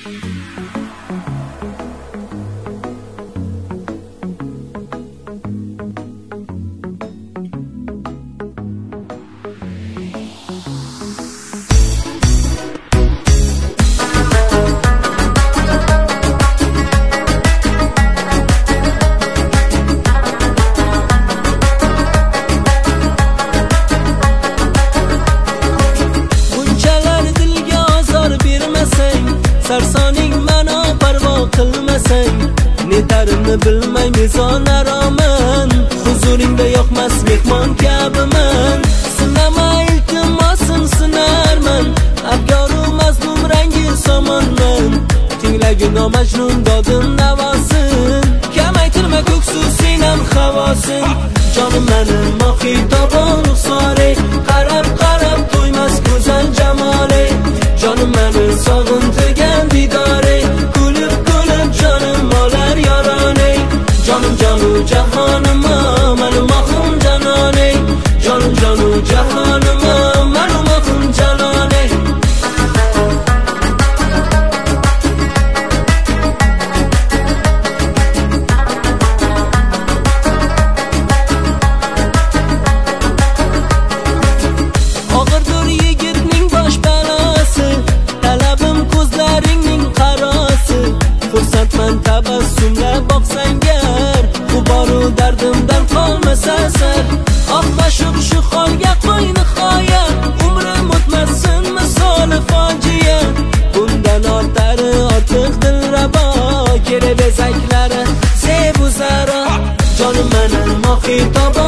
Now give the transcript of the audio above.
Sarsoning mana parvo qilmasang, netarimni bilmay mezon aroman. Huzuringda yoqmas mehmon kabiman. Sinama iltimosim sinarman, abgoru mazlum rangi somonman. Tinglagin o majnun dodim navosin, kamaytirma ko'ksu sinam havosin. Jonim menim mohi tobon ruxsore, qarab qarab to'ymas go'zal jamole. Jonim menim sog'intigan didore, kulib kulib jonim olar yorone. Jonim jonu jahonim menim mohim janone. Jonim jonu jahonim menim mohim janone. Og'irdir yigitning bosh balasi, talabim ko'zlaringning qarosi. Xursandman tabassumla boqsangar, g'uboru dardimdan qolmasa sar. Oq mashuq shu holga qo'y nihoya, umrim o'tmasin misoli fojia. Bundan ortari ortiq dilrabo, kerak bezaklari zebu zaro. Jonim mening mohi tobo